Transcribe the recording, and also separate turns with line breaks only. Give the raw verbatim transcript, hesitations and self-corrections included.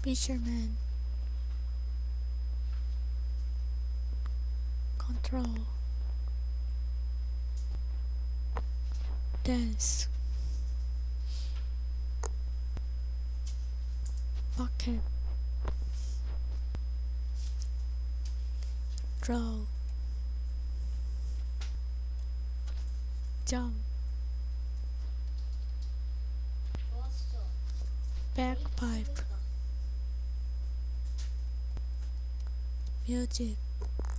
Fisherman. Control. Dance. Bucket. Draw. Jump. Bagpipe. Music.